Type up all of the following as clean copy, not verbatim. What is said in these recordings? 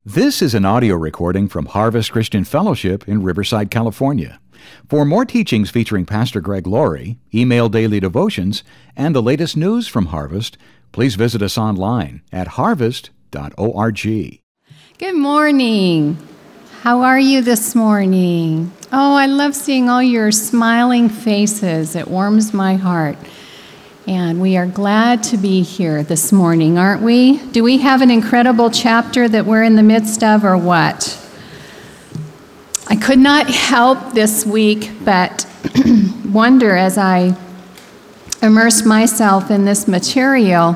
This is an audio recording from Harvest Christian Fellowship in Riverside, California. For more teachings featuring Pastor Greg Laurie, email daily devotions, and the latest news from Harvest, please visit us online at harvest.org. Good morning. How are you this morning? Oh, I love seeing all your smiling faces. It warms my heart. And we are glad to be here this morning, aren't we? Do we have an incredible chapter that we're in the midst of, or what? I could not help this week but wonder as I immersed myself in this material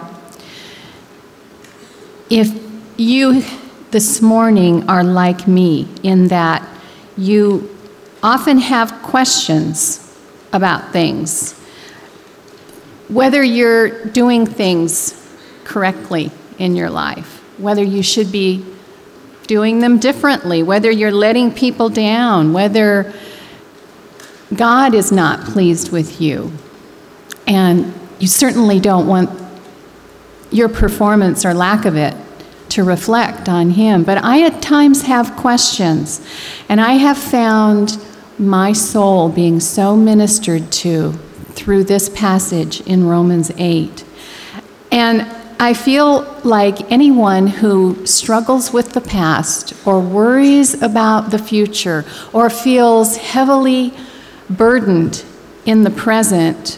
if you this morning are like me in that you often have questions about things. Whether you're doing things correctly in your life, whether you should be doing them differently, whether you're letting people down, whether God is not pleased with you, and you certainly don't want your performance or lack of it to reflect on Him. But I at times have questions, and I have found my soul being so ministered to through this passage in Romans 8. And I feel like anyone who struggles with the past or worries about the future or feels heavily burdened in the present,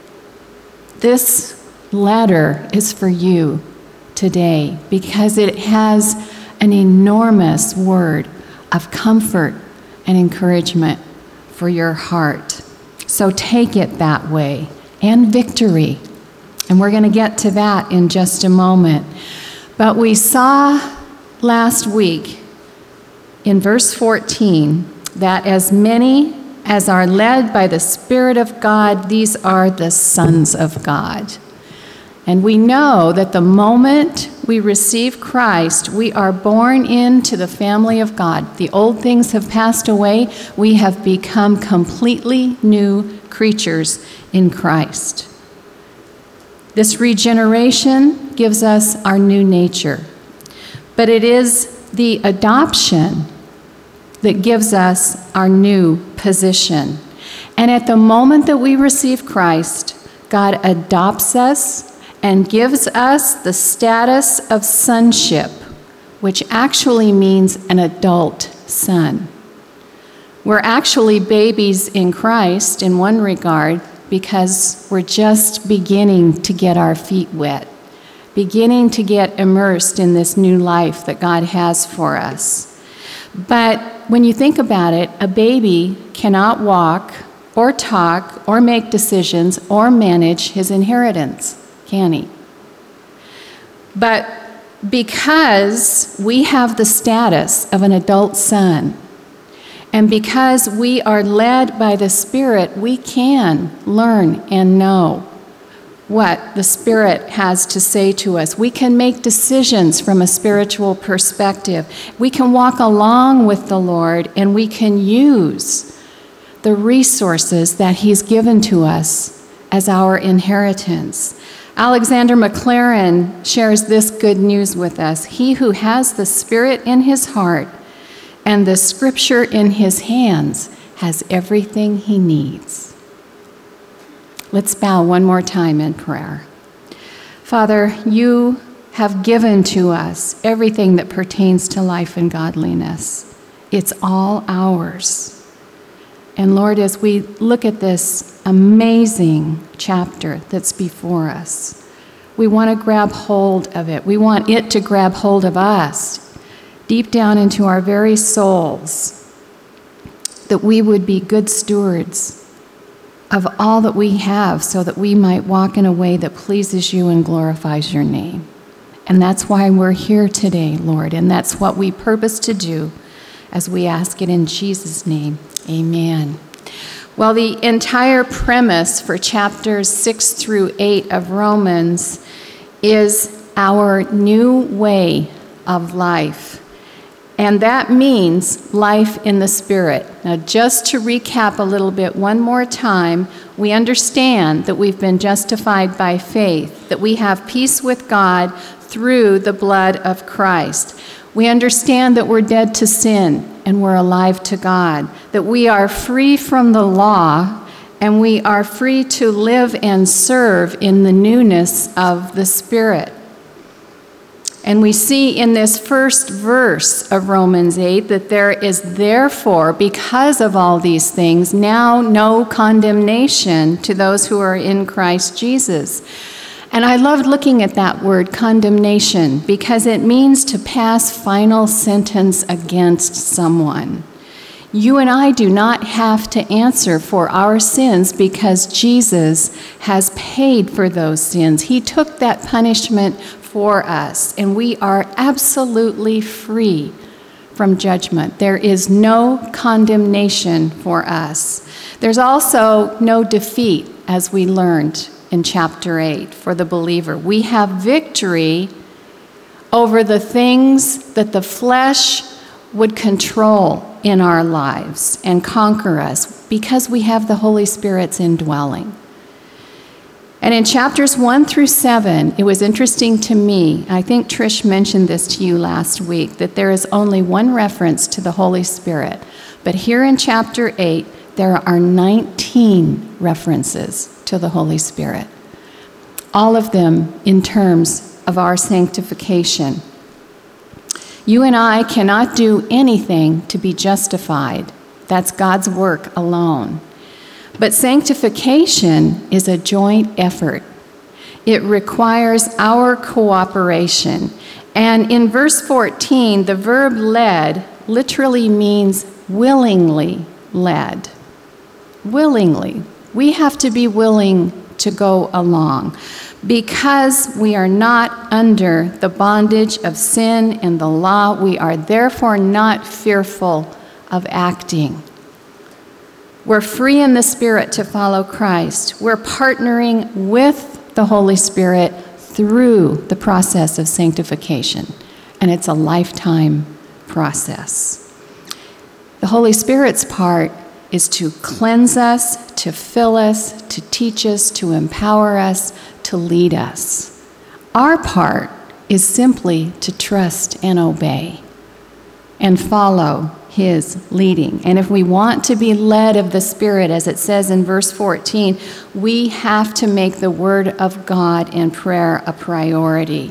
this letter is for you today because it has an enormous word of comfort and encouragement for your heart. So take it that way, and victory. And we're going to get to that in just a moment. But we saw last week in verse 14 that as many as are led by the Spirit of God, these are the sons of God. And we know that the moment we receive Christ, we are born into the family of God. The old things have passed away. We have become completely new creatures in Christ. This regeneration gives us our new nature. But it is the adoption that gives us our new position. And at the moment that we receive Christ, God adopts us and gives us the status of sonship, which actually means an adult son. We're actually babies in Christ in one regard because we're just beginning to get our feet wet, beginning to get immersed in this new life that God has for us. But when you think about it, a baby cannot walk or talk or make decisions or manage his inheritance, can he? But because we have the status of an adult son, and because we are led by the Spirit, we can learn and know what the Spirit has to say to us. We can make decisions from a spiritual perspective. We can walk along with the Lord, and we can use the resources that He's given to us as our inheritance. Alexander McLaren shares this good news with us. He who has the Spirit in his heart and the Scripture in his hands has everything he needs. Let's bow one more time in prayer. Father, you have given to us everything that pertains to life and godliness. It's all ours. And Lord, as we look at this amazing chapter that's before us, we want to grab hold of it. We want it to grab hold of us deep down into our very souls, that we would be good stewards of all that we have so that we might walk in a way that pleases you and glorifies your name. And that's why we're here today, Lord, and that's what we purpose to do as we ask it in Jesus' name. Amen. Well, the entire premise for chapters 6 through 8 of Romans is our new way of life. And that means life in the Spirit. Now, just to recap a little bit one more time, we understand that we've been justified by faith, that we have peace with God through the blood of Christ. We understand that we're dead to sin and we're alive to God, that we are free from the law and we are free to live and serve in the newness of the Spirit. And we see in this first verse of Romans 8 that there is therefore, because of all these things, now no condemnation to those who are in Christ Jesus. And I loved looking at that word, condemnation, because it means to pass final sentence against someone. You and I do not have to answer for our sins because Jesus has paid for those sins. He took that punishment for us, and we are absolutely free from judgment. There is no condemnation for us. There's also no defeat, as we learned in chapter 8 for the believer. We have victory over the things that the flesh would control in our lives and conquer us because we have the Holy Spirit's indwelling. And in chapters 1 through 7, it was interesting to me, I think Trish mentioned this to you last week, that there is only one reference to the Holy Spirit. But here in chapter 8, there are 19 references to the Holy Spirit, all of them in terms of our sanctification. You and I cannot do anything to be justified. That's God's work alone. But sanctification is a joint effort. It requires our cooperation. And in verse 14, the verb led literally means willingly led. Willingly. We have to be willing to go along because we are not under the bondage of sin and the law. We are therefore not fearful of acting. We're free in the Spirit to follow Christ. We're partnering with the Holy Spirit through the process of sanctification, and it's a lifetime process. The Holy Spirit's part is to cleanse us, to fill us, to teach us, to empower us, to lead us. Our part is simply to trust and obey and follow His leading. And if we want to be led of the Spirit, as it says in verse 14, we have to make the Word of God and prayer a priority.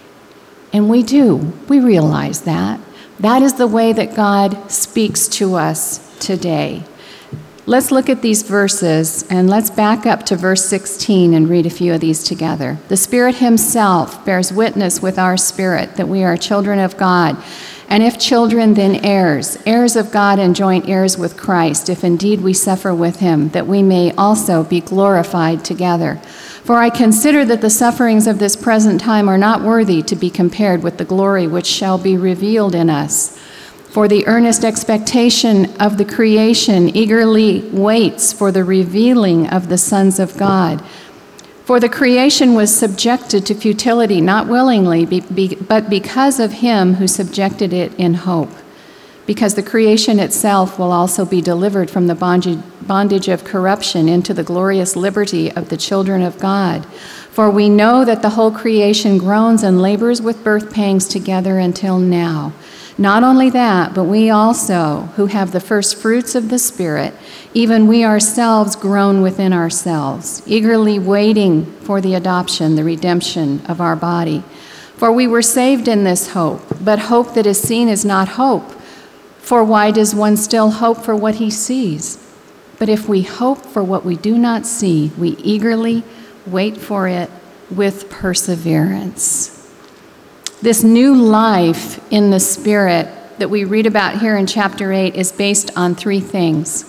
And we do. We realize that. That is the way that God speaks to us today. Let's look at these verses, and let's back up to verse 16 and read a few of these together. The Spirit Himself bears witness with our spirit that we are children of God. And if children, then heirs, heirs of God and joint heirs with Christ, if indeed we suffer with Him, that we may also be glorified together. For I consider that the sufferings of this present time are not worthy to be compared with the glory which shall be revealed in us. For the earnest expectation of the creation eagerly waits for the revealing of the sons of God. For the creation was subjected to futility, not willingly, but because of Him who subjected it in hope. Because the creation itself will also be delivered from the bondage of corruption into the glorious liberty of the children of God. For we know that the whole creation groans and labors with birth pangs together until now. Not only that, but we also, who have the first fruits of the Spirit, even we ourselves groan within ourselves, eagerly waiting for the adoption, the redemption of our body. For we were saved in this hope, but hope that is seen is not hope. For why does one still hope for what he sees? But if we hope for what we do not see, we eagerly wait for it with perseverance. This new life in the Spirit that we read about here in chapter 8 is based on three things.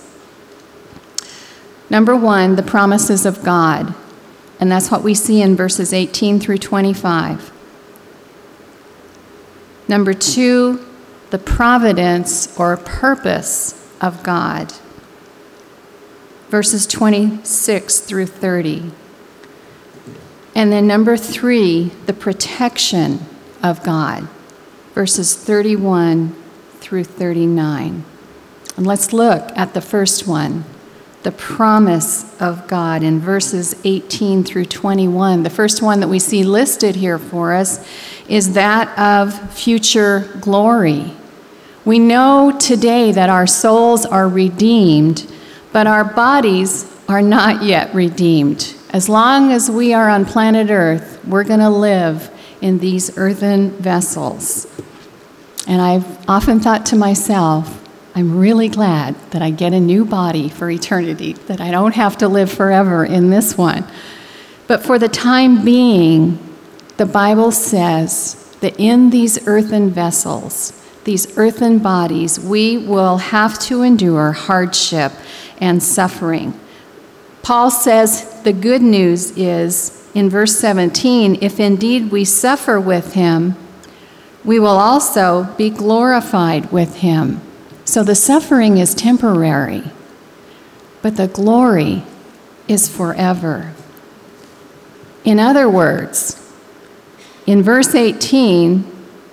Number one, the promises of God, and that's what we see in verses 18 through 25. Number two, the providence or purpose of God, verses 26 through 30. And then number three, the protection of God, verses 31 through 39. And let's look at the first one, the promise of God in verses 18 through 21. The first one that we see listed here for us is that of future glory. We know today that our souls are redeemed, but our bodies are not yet redeemed. As long as we are on planet Earth, we're going to live in these earthen vessels. And I've often thought to myself, I'm really glad that I get a new body for eternity, that I don't have to live forever in this one. But for the time being, the Bible says that in these earthen vessels, these earthen bodies, we will have to endure hardship and suffering. Paul says the good news is, in verse 17, if indeed we suffer with him, we will also be glorified with him. So the suffering is temporary, but the glory is forever. In other words, in verse 18,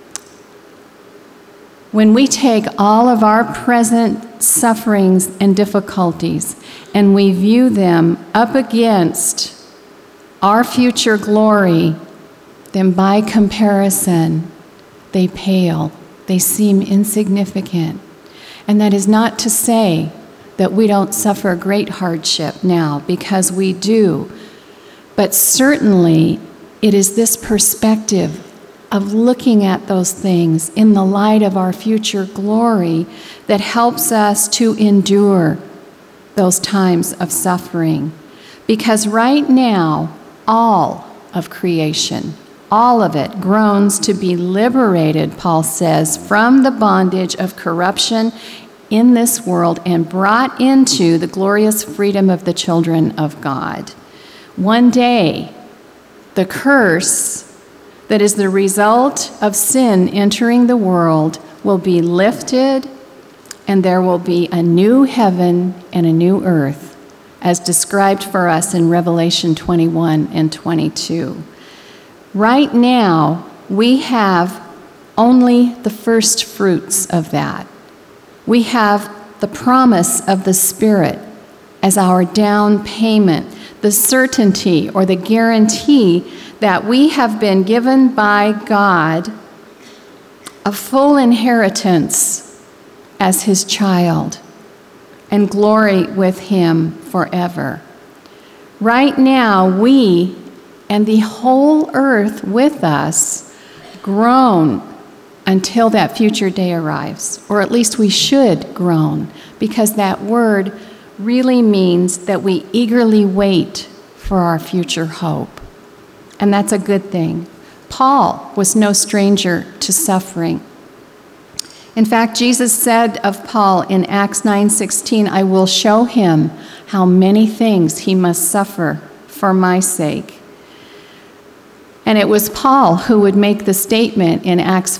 when we take all of our present sufferings and difficulties and we view them up against our future glory, then by comparison, they pale, they seem insignificant. And that is not to say that we don't suffer great hardship now, because we do. But certainly, it is this perspective of looking at those things in the light of our future glory that helps us to endure those times of suffering. Because right now, all of creation, all of it groans to be liberated, Paul says, from the bondage of corruption in this world and brought into the glorious freedom of the children of God. One day, the curse that is the result of sin entering the world will be lifted, and there will be a new heaven and a new earth, as described for us in Revelation 21 and 22. Right now, we have only the first fruits of that. We have the promise of the Spirit as our down payment, the certainty or the guarantee that we have been given by God a full inheritance as His child and glory with Him forever. Right now, we and the whole earth with us groan until that future day arrives, or at least we should groan, because that word really means that we eagerly wait for our future hope. And that's a good thing. Paul was no stranger to suffering. In fact, Jesus said of Paul in Acts 9:16, I will show him how many things he must suffer for my sake. And it was Paul who would make the statement in Acts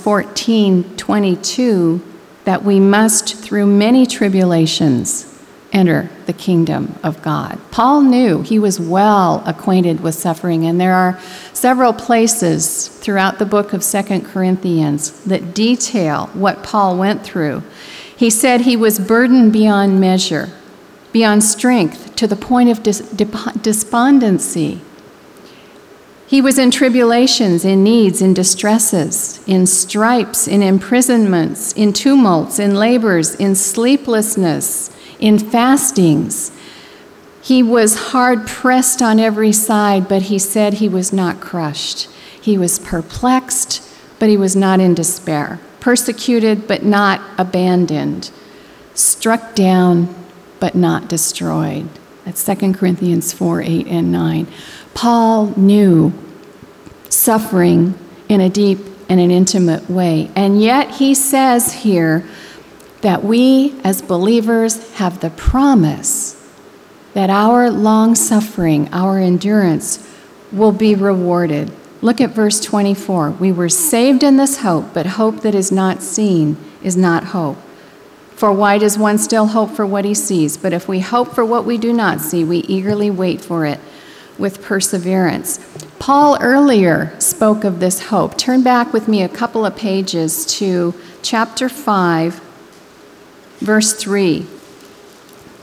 14:22 that we must, through many tribulations, enter the kingdom of God. Paul knew, he was well acquainted with suffering, and there are several places throughout the book of 2 Corinthians that detail what Paul went through. He said he was burdened beyond measure, beyond strength, to the point of despondency. He was in tribulations, in needs, in distresses, in stripes, in imprisonments, in tumults, in labors, in sleeplessness, in fastings. He was hard pressed on every side, but he said he was not crushed. He was perplexed, but he was not in despair. Persecuted, but not abandoned. Struck down, but not destroyed. That's 2 Corinthians 4:8 and 9. Paul knew suffering in a deep and an intimate way. And yet he says here that we as believers have the promise that our long suffering, our endurance, will be rewarded. Look at verse 24. We were saved in this hope, but hope that is not seen is not hope. For why does one still hope for what he sees? But if we hope for what we do not see, we eagerly wait for it with perseverance. Paul earlier spoke of this hope. Turn back with me a couple of pages to chapter 5, verse 3.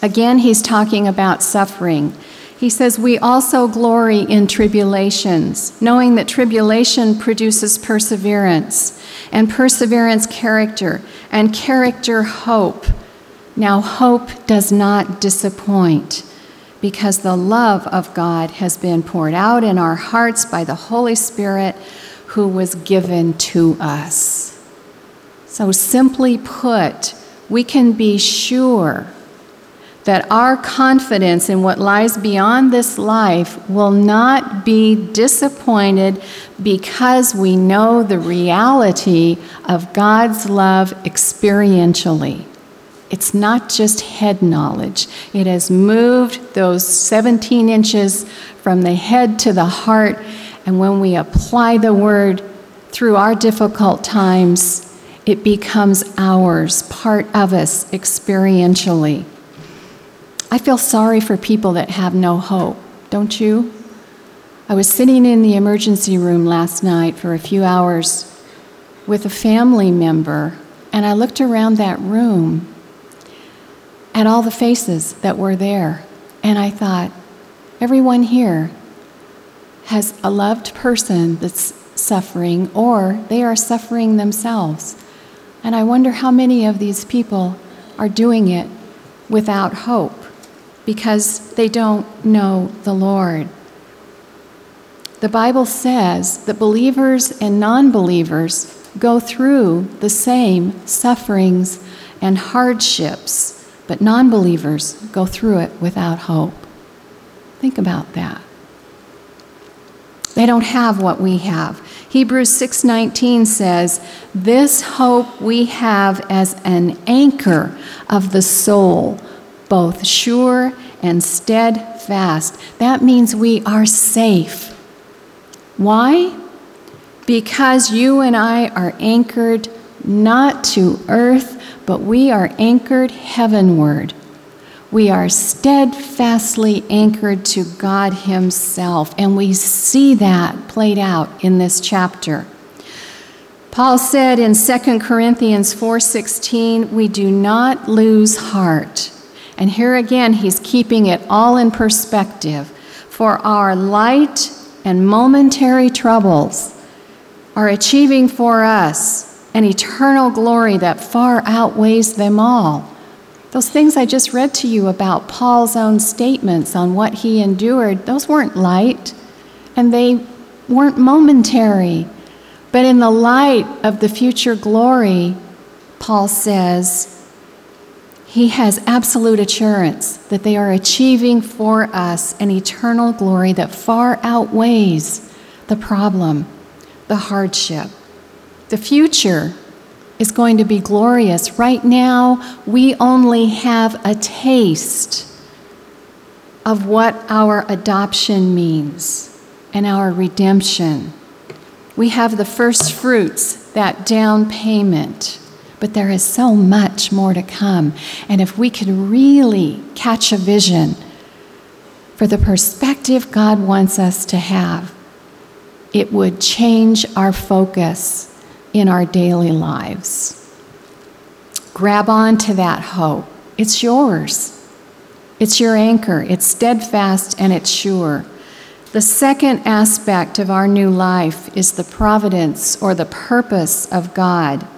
Again, he's talking about suffering. He says, we also glory in tribulations, knowing that tribulation produces perseverance, and perseverance character, and character hope. Now, hope does not disappoint, because the love of God has been poured out in our hearts by the Holy Spirit who was given to us. So simply put, we can be sure that our confidence in what lies beyond this life will not be disappointed because we know the reality of God's love experientially. It's not just head knowledge. It has moved those 17 inches from the head to the heart, and when we apply the word through our difficult times, it becomes ours, part of us experientially. I feel sorry for people that have no hope, don't you? I was sitting in the emergency room last night for a few hours with a family member, and I looked around that room at all the faces that were there, and I thought, everyone here has a loved person that's suffering, or they are suffering themselves. And I wonder how many of these people are doing it without hope because they don't know the Lord. The Bible says that believers and non-believers go through the same sufferings and hardships, but non-believers go through it without hope. Think about that. They don't have what we have. Hebrews 6:19 says, "This hope we have as an anchor of the soul, both sure and steadfast." That means we are safe. Why? Because you and I are anchored not to earth, but we are anchored heavenward. We are steadfastly anchored to God Himself, and we see that played out in this chapter. Paul said in 2 Corinthians 4:16, "We do not lose heart." And here again, he's keeping it all in perspective. "For our light and momentary troubles are achieving for us an eternal glory that far outweighs them all." Those things I just read to you about Paul's own statements on what he endured, those weren't light, and they weren't momentary. But in the light of the future glory, Paul says, he has absolute assurance that they are achieving for us an eternal glory that far outweighs the problem, the hardship. The future is going to be glorious. Right now, we only have a taste of what our adoption means and our redemption. We have the first fruits, that down payment, but there is so much more to come. And if we could really catch a vision for the perspective God wants us to have, it would change our focus in our daily lives. Grab on to that hope. It's yours. It's your anchor. It's steadfast and it's sure. The second aspect of our new life is the providence or the purpose of God.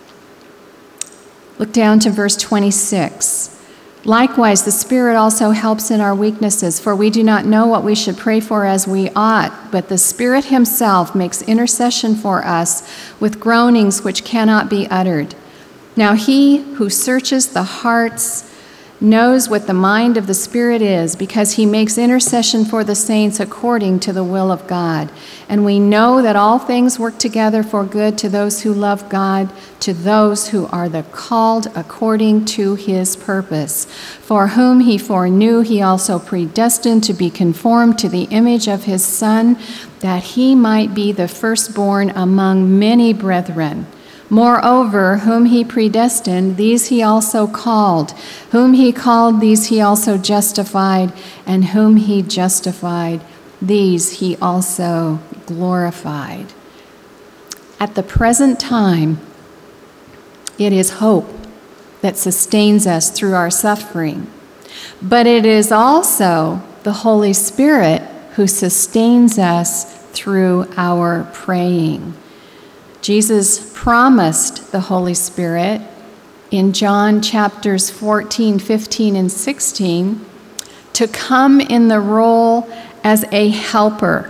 Look down to verse 26. "Likewise, the Spirit also helps in our weaknesses, for we do not know what we should pray for as we ought, but the Spirit Himself makes intercession for us with groanings which cannot be uttered. Now He who searches the hearts knows what the mind of the Spirit is, because He makes intercession for the saints according to the will of God. And we know that all things work together for good to those who love God, to those who are the called according to His purpose. For whom He foreknew, He also predestined to be conformed to the image of His Son, that He might be the firstborn among many brethren. Moreover, whom He predestined, these He also called. Whom He called, these He also justified. And whom He justified, these He also glorified." At the present time, it is hope that sustains us through our suffering. But it is also the Holy Spirit who sustains us through our praying. Jesus promised the Holy Spirit in John chapters 14, 15, and 16 to come in the role as a helper.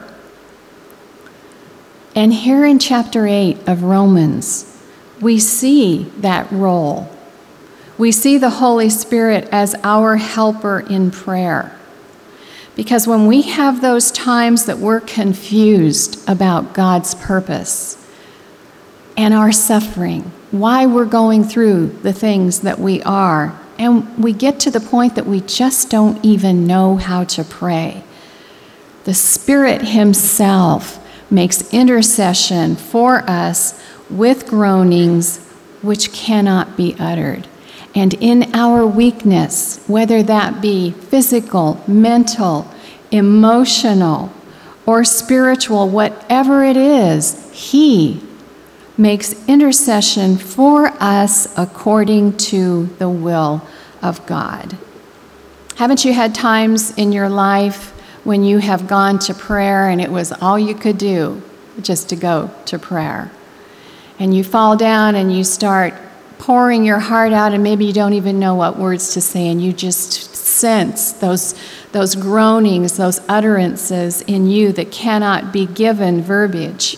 And here in chapter 8 of Romans, we see that role. We see the Holy Spirit as our helper in prayer. Because when we have those times that we're confused about God's purpose and our suffering, why we're going through the things that we are, and we get to the point that we just don't even know how to pray, the Spirit Himself makes intercession for us with groanings which cannot be uttered. And in our weakness, whether that be physical, mental, emotional, or spiritual, whatever it is, He makes intercession for us according to the will of God. Haven't you had times in your life when you have gone to prayer and it was all you could do just to go to prayer? And you fall down and you start pouring your heart out, and maybe you don't even know what words to say, and you just sense those groanings, those utterances in you that cannot be given verbiage.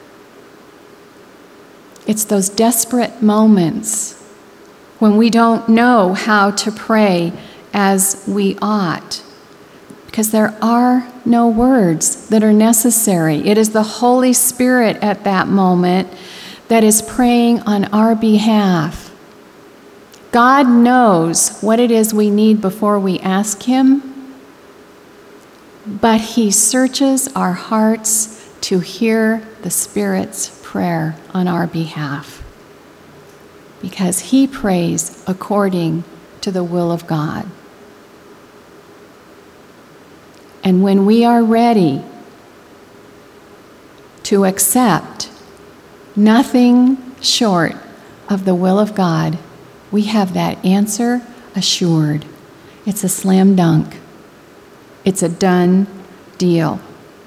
It's those desperate moments when we don't know how to pray as we ought, because there are no words that are necessary. It is the Holy Spirit at that moment that is praying on our behalf. God knows what it is we need before we ask Him, but He searches our hearts to hear the Spirit's prayer on our behalf, because He prays according to the will of God. And when we are ready to accept nothing short of the will of God, we have that answer assured. It's a slam dunk. It's a done deal.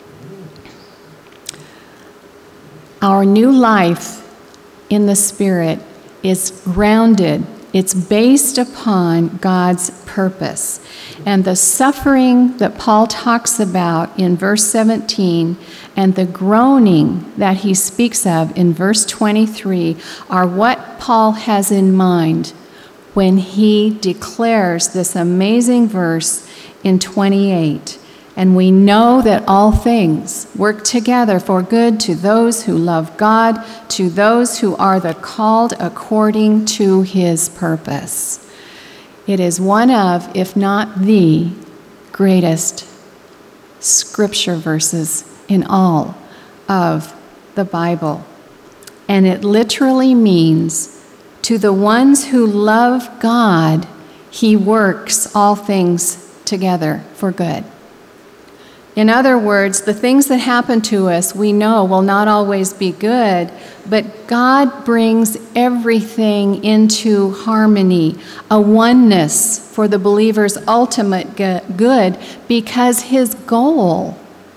Our new life in the Spirit is grounded. It's based upon God's purpose. And the suffering that Paul talks about in verse 17 and the groaning that he speaks of in verse 23 are what Paul has in mind when he declares this amazing verse in 28. And we know that all things work together for good to those who love God, to those who are the called according to His purpose. It is one of, if not the greatest scripture verses in all of the Bible. And it literally means, to the ones who love God, He works all things together for good. In other words, the things that happen to us we know will not always be good, but God brings everything into harmony, a oneness for the believer's ultimate good, because His goal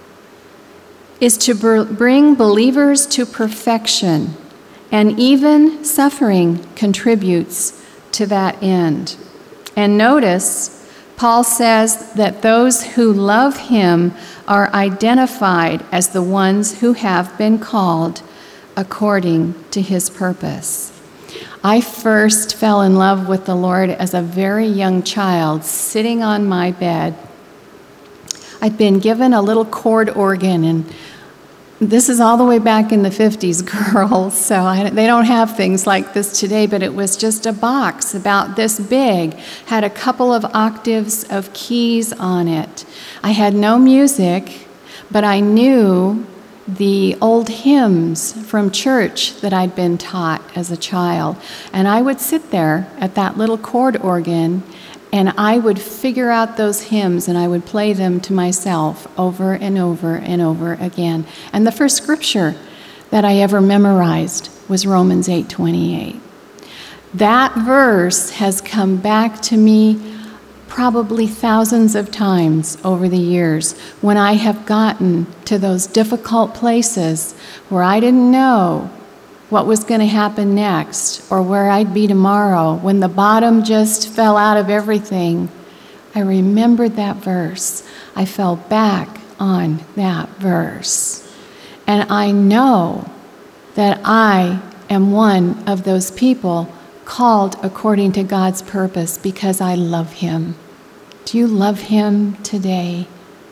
is to bring believers to perfection, and even suffering contributes to that end. And notice, Paul says that those who love Him are identified as the ones who have been called according to His purpose. I first fell in love with the Lord as a very young child, sitting on my bed. I'd been given a little chord organ, and this is all the way back in the 50s, girls, so they don't have things like this today, but it was just a box about this big, had a couple of octaves of keys on it. I had no music, but I knew the old hymns from church that I'd been taught as a child, and I would sit there at that little chord organ, and I would figure out those hymns, and I would play them to myself over and over and over again. And the first scripture that I ever memorized was Romans 8:28. That verse has come back to me probably thousands of times over the years when I have gotten to those difficult places where I didn't know what was going to happen next or where I'd be tomorrow, when the bottom just fell out of everything. I remembered that verse. I fell back on that verse. And I know that I am one of those people called according to God's purpose because I love Him. Do you love Him today?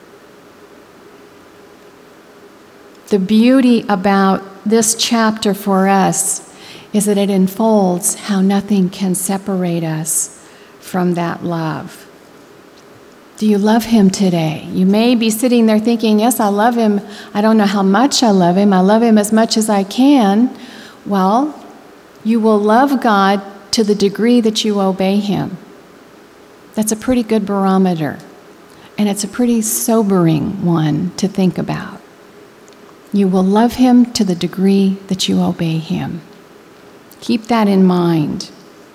The beauty about this chapter for us is that it unfolds how nothing can separate us from that love. Do you love Him today? You may be sitting there thinking, yes, I love Him. I don't know how much I love Him. I love Him as much as I can. Well, you will love God to the degree that you obey Him. That's a pretty good barometer, and it's a pretty sobering one to think about. You will love Him to the degree that you obey Him. Keep that in mind.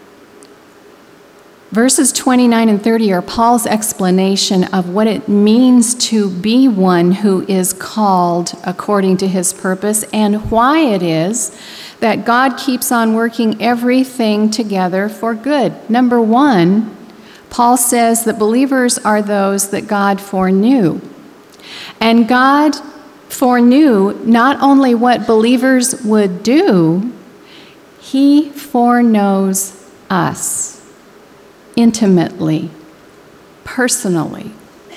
Verses 29 and 30 are Paul's explanation of what it means to be one who is called according to His purpose and why it is that God keeps on working everything together for good. Number one, Paul says that believers are those that God foreknew. And God foreknew not only what believers would do, He foreknows us intimately, personally.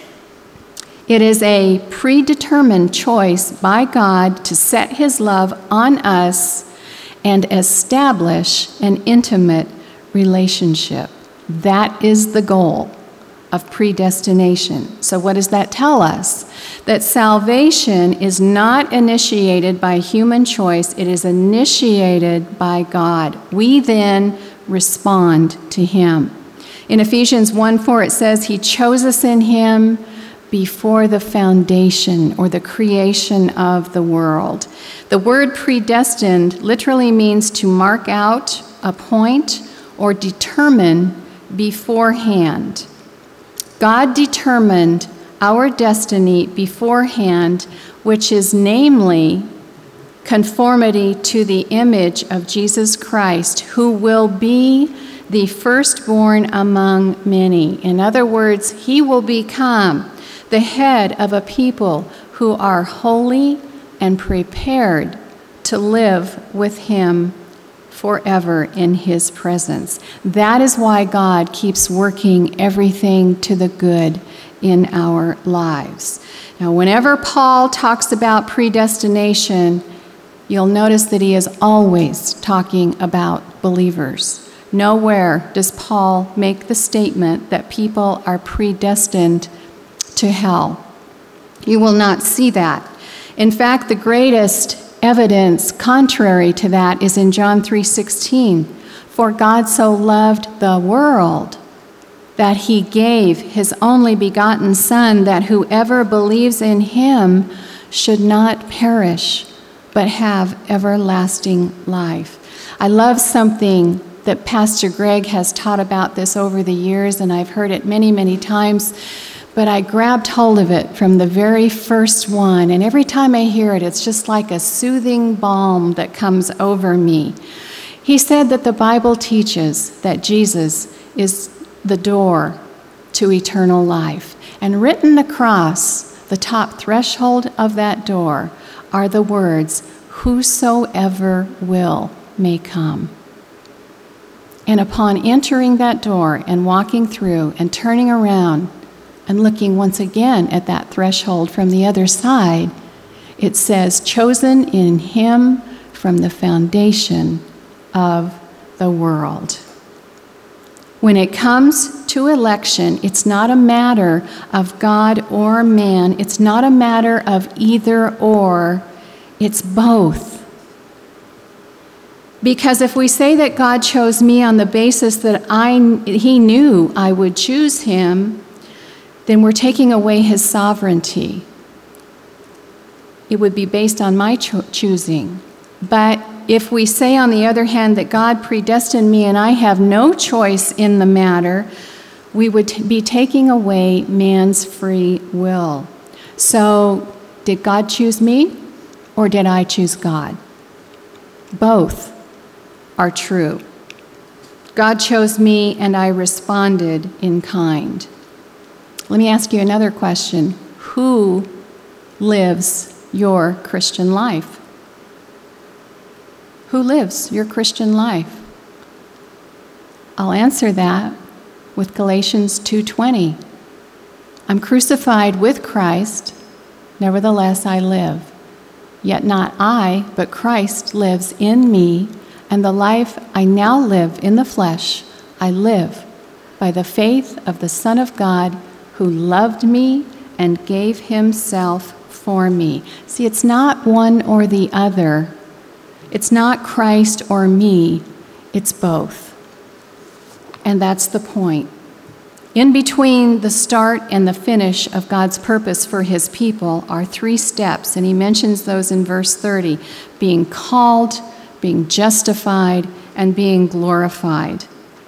It is a predetermined choice by God to set His love on us and establish an intimate relationship. That is the goal of predestination. So what does that tell us? That salvation is not initiated by human choice, it is initiated by God. We then respond to Him. In Ephesians 1:4 it says, He chose us in Him before the foundation or the creation of the world. The word predestined literally means to mark out, appoint, or determine beforehand. God determined our destiny beforehand, which is namely conformity to the image of Jesus Christ, who will be the firstborn among many. In other words, He will become the head of a people who are holy and prepared to live with Him forever in His presence. That is why God keeps working everything to the good in our lives. Now, whenever Paul talks about predestination, you'll notice that he is always talking about believers. Nowhere does Paul make the statement that people are predestined to hell. You will not see that. In fact, the greatest evidence contrary to that is in John 3:16. For God so loved the world that He gave His only begotten Son, that whoever believes in Him should not perish, but have everlasting life. I love something that Pastor Greg has taught about this over the years, and I've heard it many, many times, but I grabbed hold of it from the very first one, and every time I hear it, it's just like a soothing balm that comes over me. He said that the Bible teaches that Jesus is the door to eternal life, and written across the top threshold of that door are the words, "Whosoever will may come." And upon entering that door and walking through and turning around and looking once again at that threshold from the other side, it says, "Chosen in Him from the foundation of the world." When it comes to election, it's not a matter of God or man. It's not a matter of either or. It's both. Because if we say that God chose me on the basis that He knew I would choose Him, then we're taking away His sovereignty. It would be based on my choosing. But if we say, on the other hand, that God predestined me and I have no choice in the matter, we would be taking away man's free will. So, did God choose me or did I choose God? Both are true. God chose me and I responded in kind. Let me ask you another question. Who lives your Christian life? Who lives your Christian life? I'll answer that with Galatians 2:20. I'm crucified with Christ, nevertheless I live. Yet not I, but Christ lives in me, and the life I now live in the flesh, I live by the faith of the Son of God who loved me and gave himself for me. See, it's not one or the other. It's not Christ or me. It's both. And that's the point. In between the start and the finish of God's purpose for his people are 3 steps, and he mentions those in verse 30, being called, being justified, and being glorified.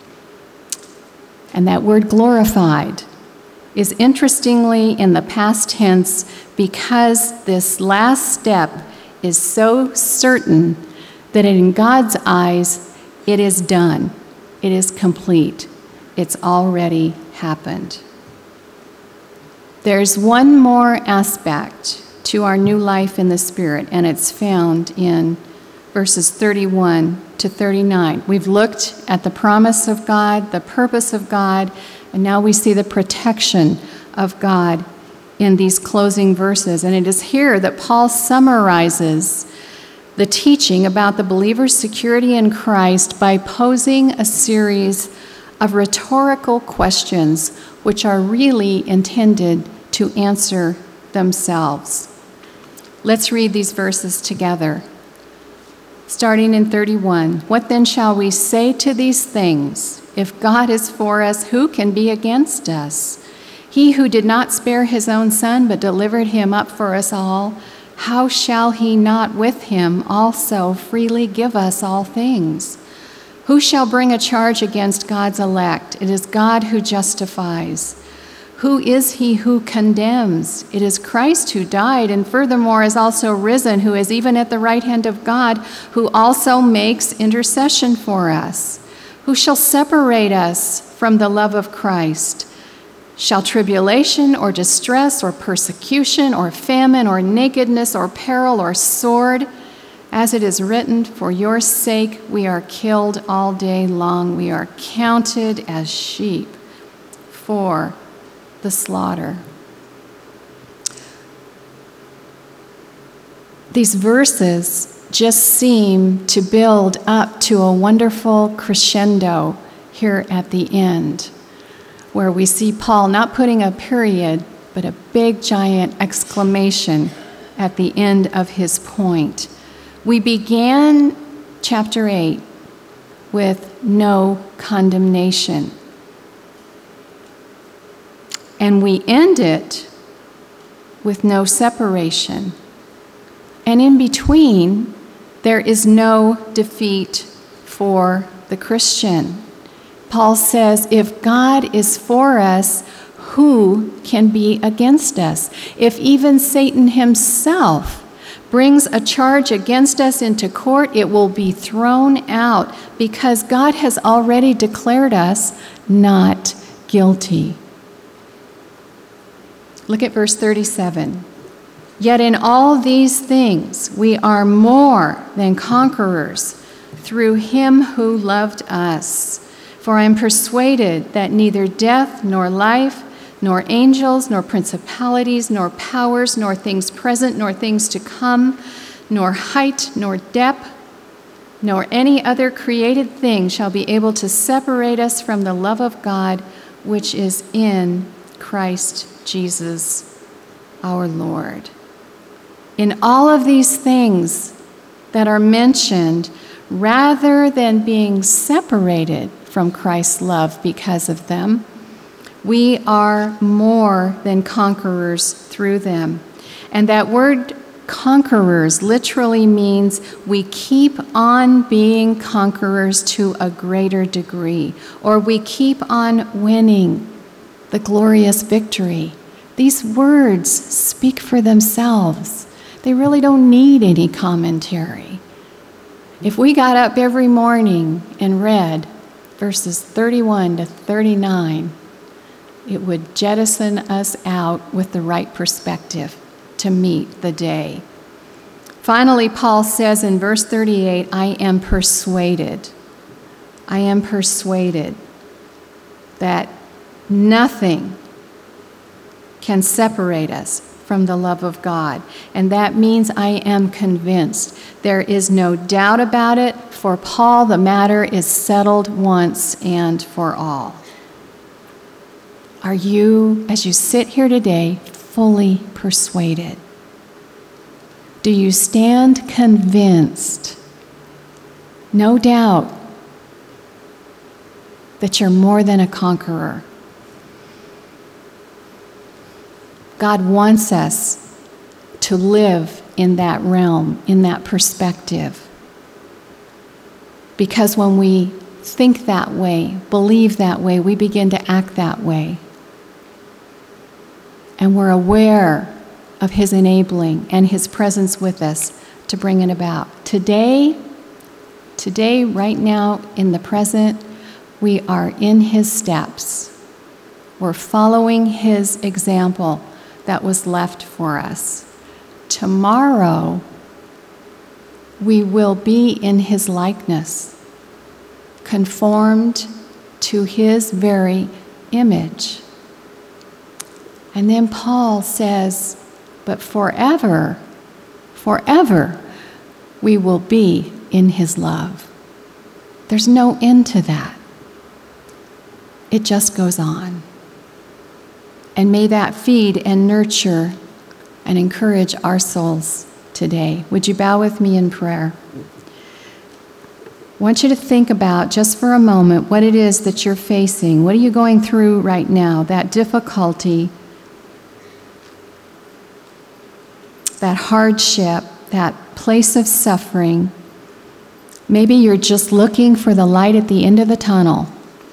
And that word glorified is interestingly in the past tense because this last step is so certain that in God's eyes it is done. It is complete. It's already happened. There's one more aspect to our new life in the Spirit, and it's found in verses 31 to 39. We've looked at the promise of God, the purpose of God, and now we see the protection of God in these closing verses. And it is here that Paul summarizes the teaching about the believer's security in Christ by posing a series of rhetorical questions which are really intended to answer themselves. Let's read these verses together. Starting in 31, what then shall we say to these things? If God is for us, who can be against us? He who did not spare his own son, but delivered him up for us all, how shall he not with him also freely give us all things? Who shall bring a charge against God's elect? It is God who justifies. Who is he who condemns? It is Christ who died, and furthermore is also risen, who is even at the right hand of God, who also makes intercession for us. Who shall separate us from the love of Christ? Shall tribulation or distress or persecution or famine or nakedness or peril or sword? As it is written, for your sake we are killed all day long. We are counted as sheep for the slaughter. These verses just seem to build up to a wonderful crescendo here at the end, where we see Paul not putting a period, but a big giant exclamation at the end of his point. We began chapter 8 with no condemnation. And we end it with no separation. And in between, there is no defeat for the Christian. Paul says, if God is for us, who can be against us? If even Satan himself brings a charge against us into court, it will be thrown out because God has already declared us not guilty. Look at verse 37. Yet in all these things we are more than conquerors through him who loved us. For I am persuaded that neither death nor life, nor angels, nor principalities, nor powers, nor things present, nor things to come, nor height, nor depth, nor any other created thing shall be able to separate us from the love of God, which is in Christ Jesus our Lord. In all of these things that are mentioned, rather than being separated from Christ's love because of them, we are more than conquerors through them. And that word conquerors literally means we keep on being conquerors to a greater degree, or we keep on winning the glorious victory. These words speak for themselves. They really don't need any commentary. If we got up every morning and read verses 31 to 39, it would jettison us out with the right perspective to meet the day. Finally, Paul says in verse 38, I am persuaded that nothing can separate us from the love of God. And that means I am convinced. There is no doubt about it. For Paul, the matter is settled once and for all. Are you, as you sit here today, fully persuaded? Do you stand convinced, no doubt, that you're more than a conqueror? God wants us to live in that realm, in that perspective. Because when we think that way, believe that way, we begin to act that way. And we're aware of His enabling and His presence with us to bring it about. Today, right now, in the present, we are in His steps. We're following His example that was left for us. Tomorrow, we will be in His likeness, conformed to His very image. And then Paul says, but forever, we will be in His love. There's no end to that. It just goes on. And may that feed and nurture and encourage our souls today. Would you bow with me in prayer? I want you to think about, just for a moment, what it is that you're facing. What are you going through right now? That difficulty, that hardship, that place of suffering. Maybe you're just looking for the light at the end of the tunnel.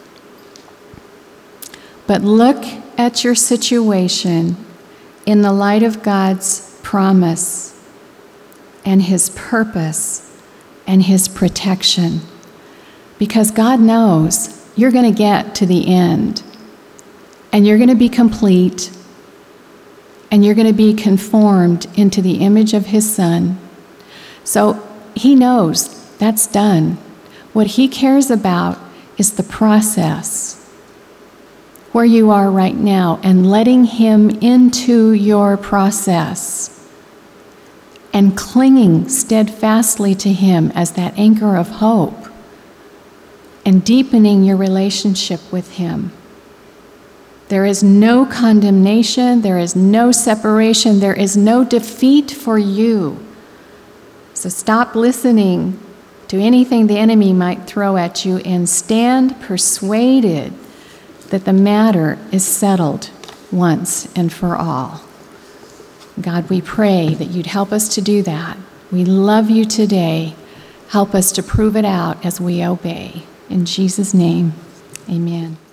But look at your situation in the light of God's promise and His purpose and His protection. Because God knows you're going to get to the end, and you're going to be complete, and you're going to be conformed into the image of His Son. So He knows that's done. What He cares about is the process, where you are right now, and letting Him into your process and clinging steadfastly to Him as that anchor of hope and deepening your relationship with Him. There is no condemnation, there is no separation, there is no defeat for you. So stop listening to anything the enemy might throw at you and stand persuaded that the matter is settled once and for all. God, we pray that you'd help us to do that. We love you today. Help us to prove it out as we obey. In Jesus' name, amen.